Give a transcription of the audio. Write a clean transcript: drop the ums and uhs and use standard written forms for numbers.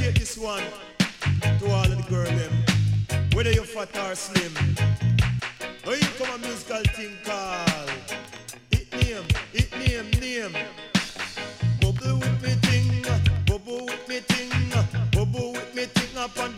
dedicate this one to all of the girl them, whether you're fat or slim. Oh, you come a musical thing called it name. Bubble with me thing, bubble with me thing, bubble with me thing up on